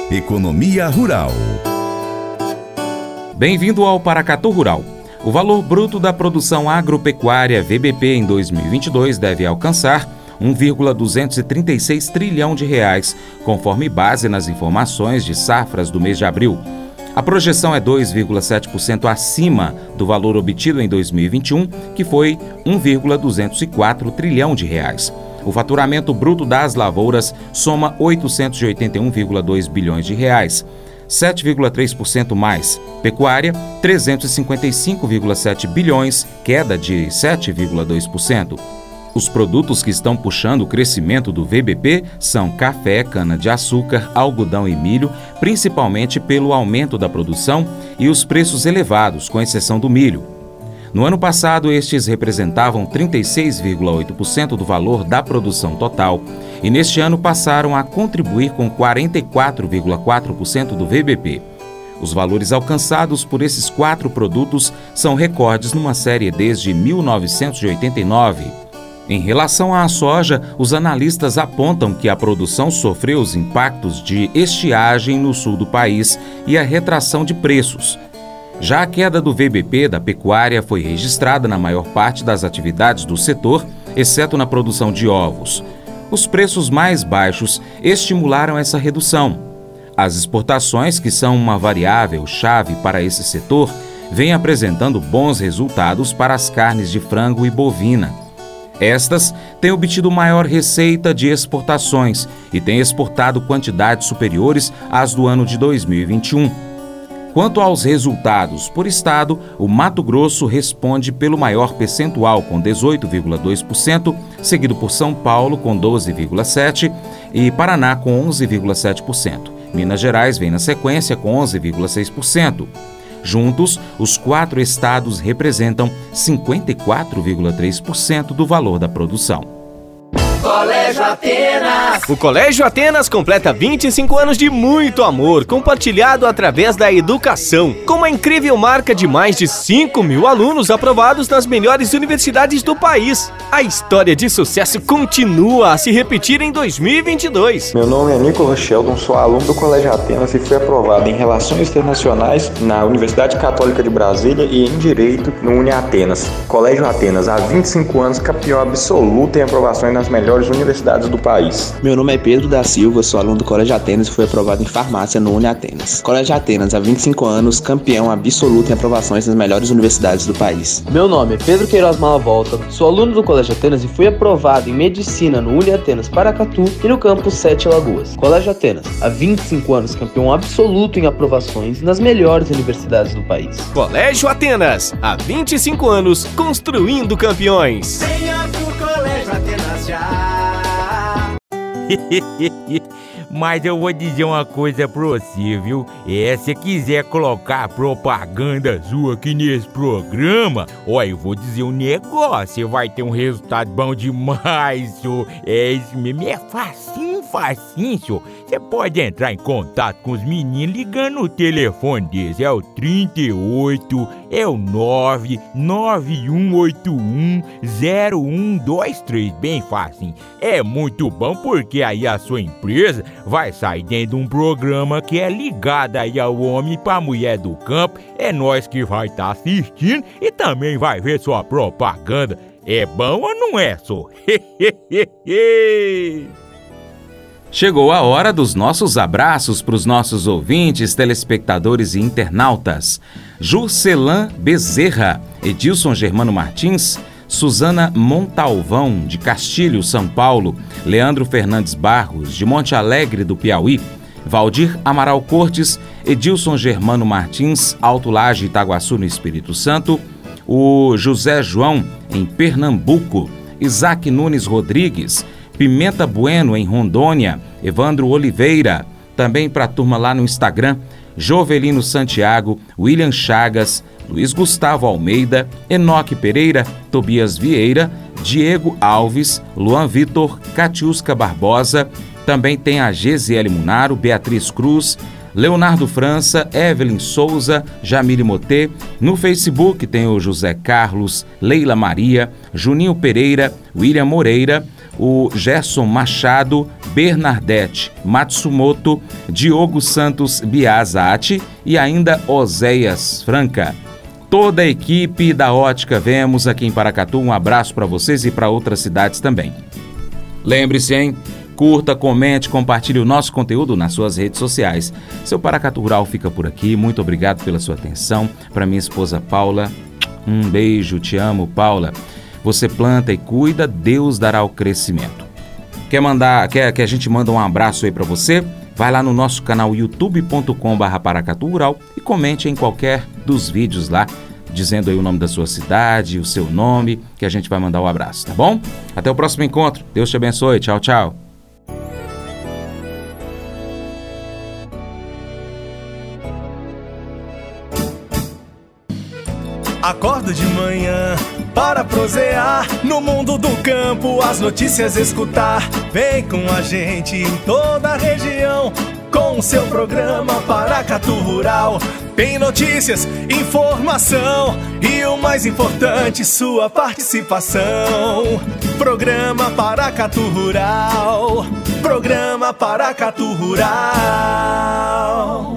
Economia Rural. Bem-vindo ao Paracatu Rural. O valor bruto da produção agropecuária VBP em 2022 deve alcançar 1,236 trilhão de reais, conforme base nas informações de safras do mês de abril. A projeção é 2,7% acima do valor obtido em 2021, que foi 1,204 trilhão de reais. O faturamento bruto das lavouras soma 881,2 bilhões de reais, 7,3% mais. Pecuária, 355,7 bilhões, queda de 7,2%. Os produtos que estão puxando o crescimento do VBP são café, cana-de-açúcar, algodão e milho, principalmente pelo aumento da produção e os preços elevados, com exceção do milho. No ano passado, estes representavam 36,8% do valor da produção total e neste ano passaram a contribuir com 44,4% do VBP. Os valores alcançados por esses 4 produtos são recordes numa série desde 1989. Em relação à soja, os analistas apontam que a produção sofreu os impactos de estiagem no sul do país e a retração de preços. Já a queda do VBP da pecuária foi registrada na maior parte das atividades do setor, exceto na produção de ovos. Os preços mais baixos estimularam essa redução. As exportações, que são uma variável-chave para esse setor, vêm apresentando bons resultados para as carnes de frango e bovina. Estas têm obtido maior receita de exportações e têm exportado quantidades superiores às do ano de 2021. Quanto aos resultados por estado, o Mato Grosso responde pelo maior percentual, com 18,2%, seguido por São Paulo, com 12,7% e Paraná, com 11,7%. Minas Gerais vem na sequência, com 11,6%. Juntos, os 4 estados representam 54,3% do valor da produção. Colégio Atenas. O Colégio Atenas completa 25 anos de muito amor, compartilhado através da educação, com uma incrível marca de mais de 5.000 alunos aprovados nas melhores universidades do país. A história de sucesso continua a se repetir em 2022. Meu nome é Nicolas Sheldon, sou aluno do Colégio Atenas e fui aprovado em Relações Internacionais na Universidade Católica de Brasília e em Direito no UniAtenas. Colégio Atenas, há 25 anos, campeão absoluto em aprovações nas melhores universidades do país. Meu nome é Pedro da Silva, sou aluno do Colégio Atenas e fui aprovado em Farmácia no UniAtenas. Colégio Atenas, há 25 anos, campeão absoluto em aprovações nas melhores universidades do país. Meu nome é Pedro Queiroz Malavolta, sou aluno do Colégio Atenas e fui aprovado em Medicina no UniAtenas Paracatu e no campus 7 Lagoas. Colégio Atenas, há 25 anos, campeão absoluto em aprovações nas melhores universidades do país. Colégio Atenas, há 25 anos, construindo campeões. Venha pro Colégio Atenas já. Mas eu vou dizer uma coisa pra você, viu? Se quiser colocar propaganda sua aqui nesse programa, eu vou dizer um negócio, você vai ter um resultado bom demais, senhor. Isso mesmo, é facinho, senhor. Você pode entrar em contato com os meninos ligando o telefone deles, é o 38, é o 991810123, bem facinho. É muito bom porque aí a sua empresa vai sair dentro de um programa que é ligado aí ao homem pra mulher do campo. É nós que vai estar assistindo e também vai ver sua propaganda. É bom ou não é, só? Chegou a hora dos nossos abraços para os nossos ouvintes, telespectadores e internautas. Jurcelan Bezerra, Edilson Germano Martins, Suzana Montalvão, de Castilho, São Paulo, Leandro Fernandes Barros, de Monte Alegre, do Piauí, Valdir Amaral Cortes, Edilson Germano Martins, Alto Laje, Itaguaçu, no Espírito Santo, o José João, em Pernambuco, Isaac Nunes Rodrigues, Pimenta Bueno, em Rondônia, Evandro Oliveira, também para a turma lá no Instagram, Jovelino Santiago, William Chagas, Luiz Gustavo Almeida, Enoque Pereira, Tobias Vieira, Diego Alves, Luan Vitor, Catiusca Barbosa, também tem a Gesiele Munaro, Beatriz Cruz, Leonardo França, Evelyn Souza, Jamile Motê. No Facebook tem o José Carlos, Leila Maria, Juninho Pereira, William Moreira, o Gerson Machado, Bernadette Matsumoto, Diogo Santos Biazati e ainda Oséias Franca. Toda a equipe da Ótica Vemos aqui em Paracatu, um abraço para vocês e para outras cidades também. Lembre-se, hein? Curta, comente, compartilhe o nosso conteúdo nas suas redes sociais. Seu Paracatu Rural fica por aqui. Muito obrigado pela sua atenção. Para minha esposa Paula, um beijo, te amo, Paula. Você planta e cuida, Deus dará o crescimento. Quer que a gente manda um abraço aí para você? Vai lá no nosso canal youtube.com/Paracatu Rural e comente em qualquer dos vídeos lá, dizendo aí o nome da sua cidade, o seu nome, que a gente vai mandar um abraço, tá bom? Até o próximo encontro. Deus te abençoe. Tchau, tchau. Acordo de manhã para prosear no mundo do campo, as notícias escutar. Vem com a gente em toda a região com o seu programa Paracatu Rural. Tem notícias, informação e o mais importante, sua participação. Programa Paracatu Rural. Programa Paracatu Rural.